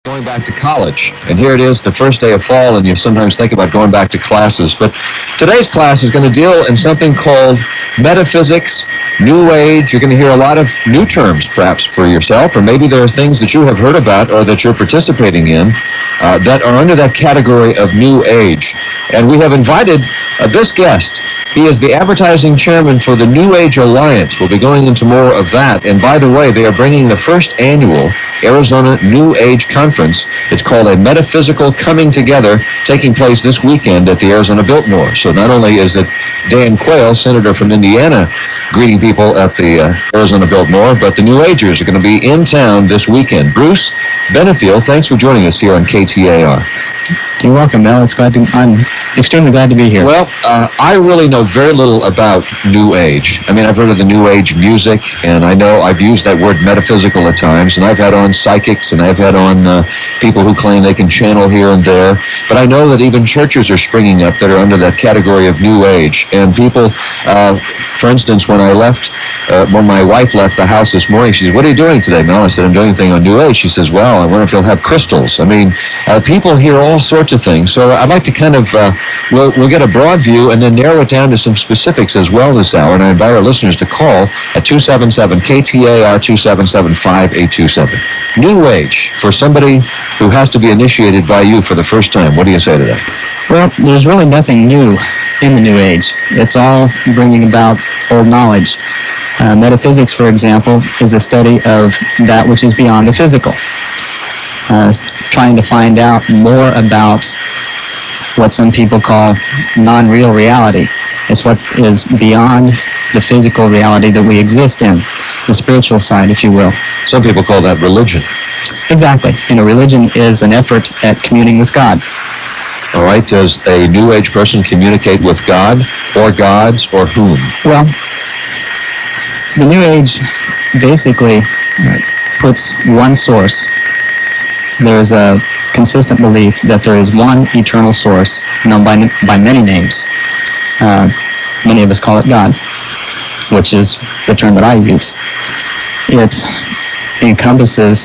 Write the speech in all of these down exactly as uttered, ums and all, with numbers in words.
going back to college. And here it is, the first day of fall, and you sometimes think about going back to classes. But today's class is going to deal in something called metaphysics, New Age. You're going to hear a lot of new terms, perhaps, for yourself, or maybe there are things that you have heard about or that you're participating in uh, that are under that category of New Age. And we have invited uh, this guest. He is the advertising chairman for the New Age Alliance. We'll be going into more of that. And by the way, they are bringing the first annual Arizona New Age Conference. It's called a Metaphysical Coming Together, taking place this weekend at the Arizona Biltmore. So not only is it Dan Quayle, senator from Indiana, greeting people at the uh, Arizona Biltmore, but the New Agers are going to be in town this weekend. Bruce Benefiel, thanks for joining us here on K T A R. You're welcome, Mel. It's glad to, I'm extremely glad to be here. Well, uh, I really know very little about New Age. I mean, I've heard of the New Age music, and I know I've used that word metaphysical at times, and I've had on psychics, and I've had on uh, people who claim they can channel here and there. But I know that even churches are springing up that are under that category of New Age. And people, uh, for instance, when I left, uh, when my wife left the house this morning, she said, "What are you doing today, Mel?" I said, "I'm doing a thing on New Age." She says, "Well, I wonder if you'll have crystals." I mean, uh, people hear all sorts of things. So I'd like to kind of, uh, we'll, we'll get a broad view and then narrow it down to some specifics as well this hour. And I invite our listeners to call at two seven seven K T A R, two seven seven, five eight two seven. New Age, for somebody who has to be initiated by you for the first time, what do you say to that? Well, there's really nothing new in the New Age. It's all bringing about old knowledge. Uh, metaphysics, for example, is a study of that which is beyond the physical. Uh, trying to find out more about what some people call non-real reality. It's what is beyond the physical reality that we exist in, the spiritual side, if you will. Some people call that religion. Exactly. You know, religion is an effort at communing with God. All right. Does a New Age person communicate with God or gods or whom? Well, the New Age basically uh, puts one source. There's a consistent belief that there is one eternal source, known by, by many names. Uh, many of us call it God, which is the term that I use. It encompasses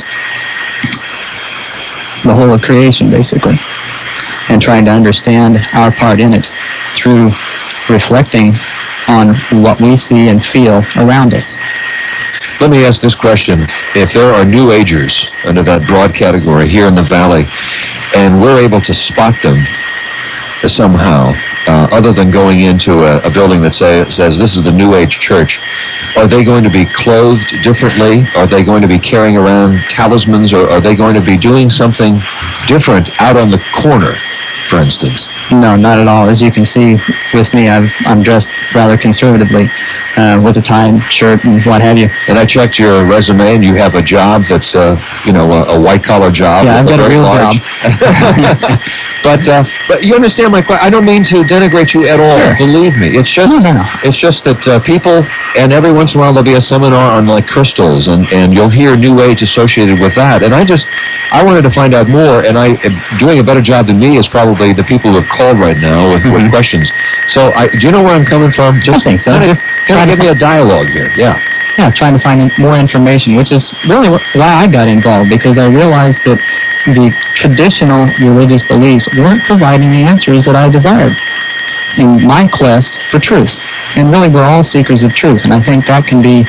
the whole of creation, basically, and trying to understand our part in it through reflecting on what we see and feel around us. Let me ask this question. If there are New Agers under that broad category here in the Valley, and we're able to spot them somehow, uh, other than going into a, a building that say, says this is the New Age church, are they going to be clothed differently? Are they going to be carrying around talismans, or are they going to be doing something different out on the corner, for instance? No, not at all. As you can see with me, I've, I'm dressed rather conservatively uh, with a tie and shirt and what have you. And I checked your resume, and you have a job that's, uh, you know, a, a white-collar job. Yeah, I've got a real large... job. but, uh, but you understand my question. I don't mean to denigrate you at all. Sure. Believe me. It's just, no, no, no. It's just that uh, people, and every once in a while there'll be a seminar on, like, crystals, and, and you'll hear New Age associated with that. And I just, I wanted to find out more, and I doing a better job than me is probably the people who have called right now with, with questions. So, I, do you know where I'm coming from? Just, I think so. Kind of, just kind of give me a dialogue here. Yeah. Yeah, trying to find more information, which is really why I got involved, because I realized that the traditional religious beliefs weren't providing the answers that I desired in my quest for truth. And really, we're all seekers of truth, and I think that can be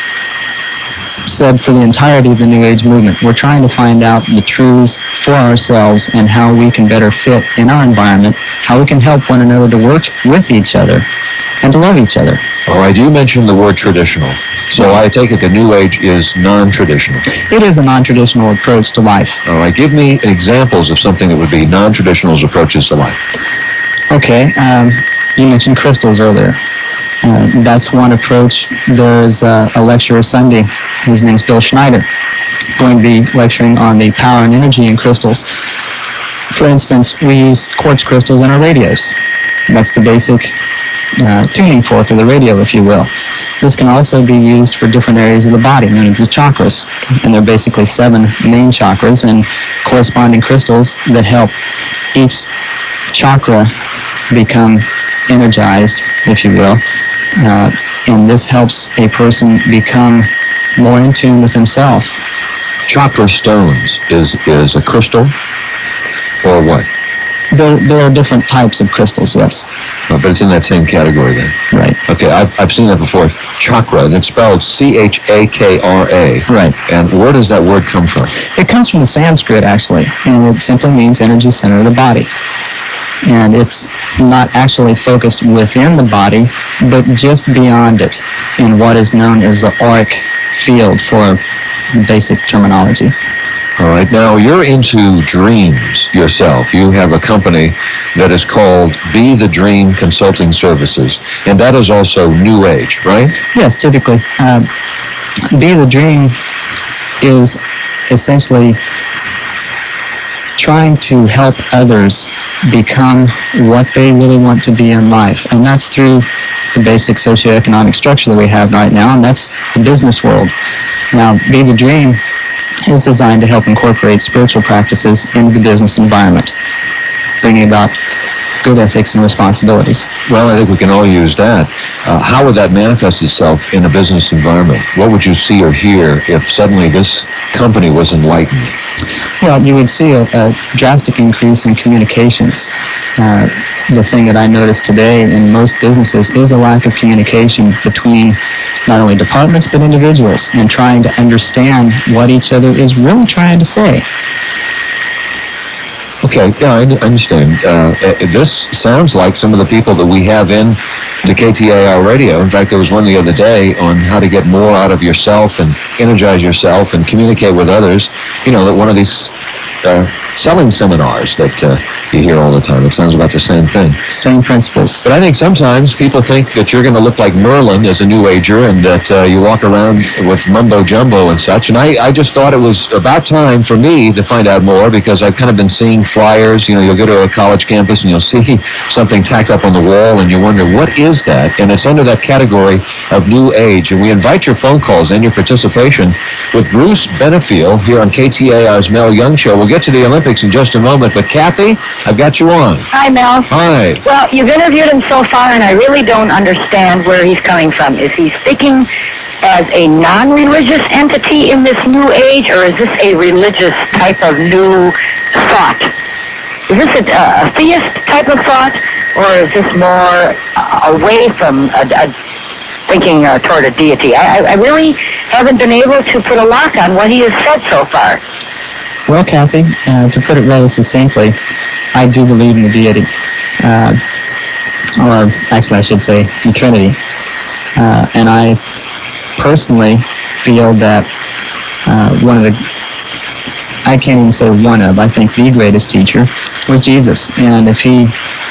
said for the entirety of the New Age movement. We're trying to find out the truths for ourselves and how we can better fit in our environment, how we can help one another to work with each other and to love each other. All right, you mentioned the word traditional. So I take it the New Age is non-traditional. It is a non-traditional approach to life. All right, give me examples of something that would be non-traditional approaches to life. Okay, um, you mentioned crystals earlier. Uh, that's one approach. There's uh, a lecturer Sunday, his name's Bill Schneider, going to be lecturing on the power and energy in crystals. For instance, we use quartz crystals in our radios. That's the basic uh, tuning fork of the radio, if you will. This can also be used for different areas of the body, known as the chakras. And there are basically seven main chakras and corresponding crystals that help each chakra become energized, if you will. Uh, and this helps a person become more in tune with himself, chakra stones is is a crystal or what? There, there are different types of crystals, yes. Uh, but it's in that same category then. Right. Okay, I've, I've seen that before. Chakra, and it's spelled C H A K R A. Right. And where does that word come from? It comes from the Sanskrit, actually, and it simply means energy center of the body. And it's not actually focused within the body, but just beyond it in what is known as the auric field for basic terminology. All right. Now, you're into dreams yourself. You have a company that is called Be the Dream Consulting Services, and that is also New Age, right? Yes, typically. Uh, Be the Dream is essentially trying to help others become what they really want to be in life, and that's through the basic socioeconomic structure that we have right now, and that's the business world. Now, Be the Dream is designed to help incorporate spiritual practices into the business environment, bringing about good ethics and responsibilities. Well, I think we can all use that. Uh, how would that manifest itself in a business environment? What would you see or hear if suddenly this company was enlightened? Well, you would see a, a drastic increase in communications. Uh, the thing that I notice today in most businesses is a lack of communication between not only departments but individuals, and trying to understand what each other is really trying to say. Okay, yeah, I understand. Uh, this sounds like some of the people that we have in to K T A R radio. In fact, there was one the other day on how to get more out of yourself and energize yourself and communicate with others. You know, that one of these uh, selling seminars that uh, you hear all the time. It sounds about the same thing. Same principles. But I think sometimes people think that you're going to look like Merlin as a New Ager and that uh, you walk around with mumbo jumbo and such. And I, I just thought it was about time for me to find out more, because I've kind of been seeing flyers. You know, you'll go to a college campus and you'll see something tacked up on the wall and you wonder, what is that? And it's under that category of New Age. And we invite your phone calls and your participation with Bruce Benefiel here on K T A R's Mel Young Show. We'll get to the Olympics in just a moment. But Kathy, I've got you on. Hi, Mel. Hi. Well, you've interviewed him so far, and I really don't understand where he's coming from. Is he speaking as a non-religious entity in this new age, or is this a religious type of new thought? Is this a, a theist type of thought, or is this more uh, away from a, a thinking uh, toward a deity? I, I really haven't been able to put a lock on what he has said so far. Well, Kathy, uh, to put it rather succinctly, I do believe in the deity, uh, or actually I should say the Trinity, uh, and I personally feel that uh, one of the, I can't even say one of, I think the greatest teacher was Jesus. And if he,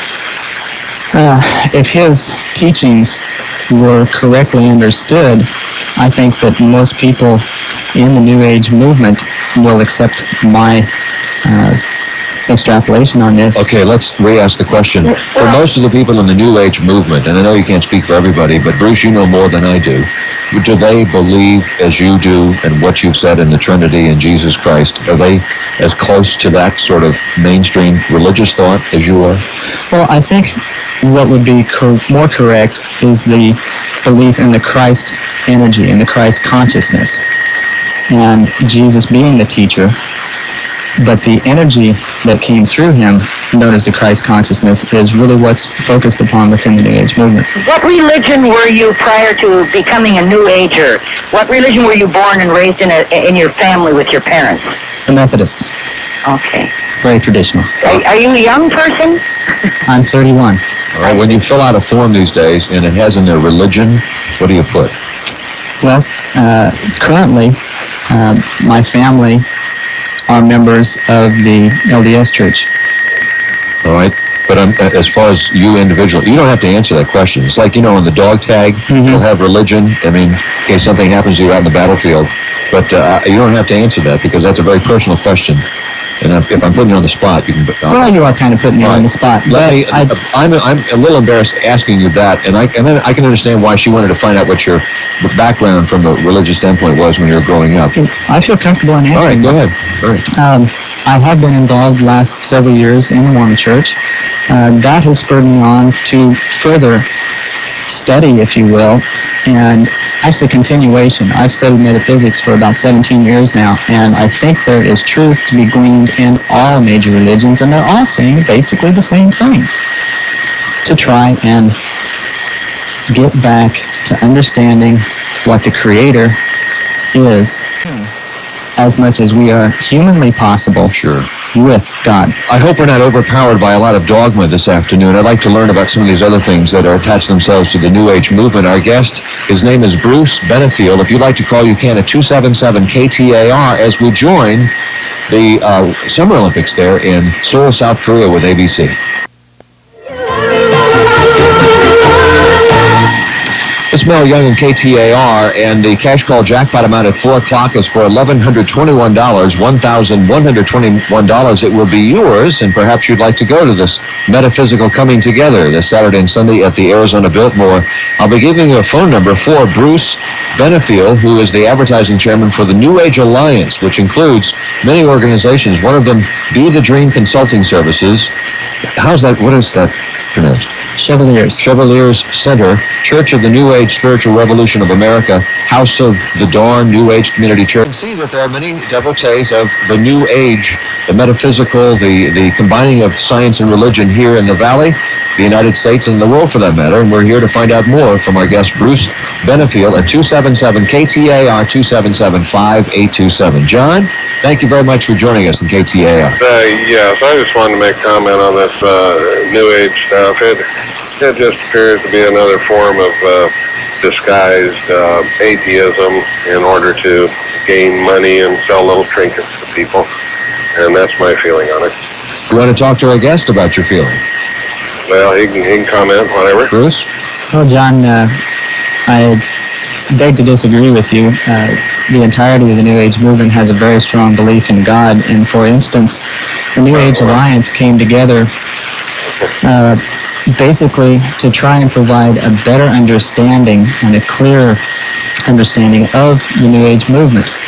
uh, if his teachings were correctly understood, I think that most people in the New Age movement will accept my uh, extrapolation on this. Okay, let's re-ask the question. For most of the people in the New Age movement, and I know you can't speak for everybody, but Bruce, you know more than I do, do they believe as you do and what you've said in the Trinity and Jesus Christ? Are they as close to that sort of mainstream religious thought as you are? Well, I think what would be cor- more correct is the belief in the Christ energy and the Christ consciousness, and Jesus being the teacher, but the energy that came through him, known as the Christ consciousness, is really what's focused upon within the New Age movement. What religion were you prior to becoming a New Ager? What religion were you born and raised in a, in your family with your parents? The Methodist. Okay. Very traditional. Are, are you a young person? I'm thirty-one. All right, when you fill out a form these days and it has in there religion, what do you put? Well, uh, currently, uh, my family are members of the L D S Church. All right, but um, as far as you individually, you don't have to answer that question. It's like, you know, on the dog tag, mm-hmm. you'll have religion. I mean, in case something happens to you out in the battlefield. But uh, you don't have to answer that because that's a very personal question. And if I'm putting you on the spot, you can... Uh, well, you are kind of putting me on the spot. Let me, I, I'm, I'm a little embarrassed asking you that, and I, and then I can understand why she wanted to find out what your background from a religious standpoint was when you were growing up. I feel comfortable in answering. All right, go ahead. All right. Um, I have been involved the last several years in the Mormon Church. Uh, that has spurred me on to further study, if you will, and actually continuation. I've studied metaphysics for about seventeen years now, and I think there is truth to be gleaned in all major religions, and they're all saying basically the same thing. To try and get back to understanding what the Creator is, as much as we are humanly possible. Sure. With God. I hope we're not overpowered by a lot of dogma this afternoon. I'd like to learn about some of these other things that are attached themselves to the New Age movement. Our guest, his name is Bruce Benefield. If you'd like to call, you can at two seven seven K T A R as we join the uh, Summer Olympics there in Seoul, South Korea with A B C. It's Mel Young and K T A R, and the cash call jackpot amount at four o'clock is for one thousand one hundred twenty-one dollars, one thousand one hundred twenty-one dollars. It will be yours, and perhaps you'd like to go to this metaphysical coming together this Saturday and Sunday at the Arizona Biltmore. I'll be giving you a phone number for Bruce Benefield, who is the advertising chairman for the New Age Alliance, which includes many organizations, one of them Be the Dream Consulting Services. How's that, what is that pronounced? Chevaliers. Chevaliers Center, Church of the New Age Spiritual Revolution of America, House of the Dawn, New Age Community Church. You can see that there are many devotees of the New Age, the metaphysical, the, the combining of science and religion here in the Valley, the United States, and the world for that matter. And we're here to find out more from our guest, Bruce Benefield, at two seven seven K T A R, two seven seven, five eight two seven. John, thank you very much for joining us in K T A R. Uh, yes, I just wanted to make a comment on this uh, New Age stuff. It, it just appears to be another form of uh, disguised uh, atheism in order to gain money and sell little trinkets to people. And that's my feeling on it. You want to talk to our guest about your feeling? Well, he can, he can comment, whatever. Bruce? Well, John, uh, I beg to disagree with you. Uh, the entirety of the New Age movement has a very strong belief in God. And for instance, the New Age Alliance came together uh, basically to try and provide a better understanding and a clearer understanding of the New Age movement.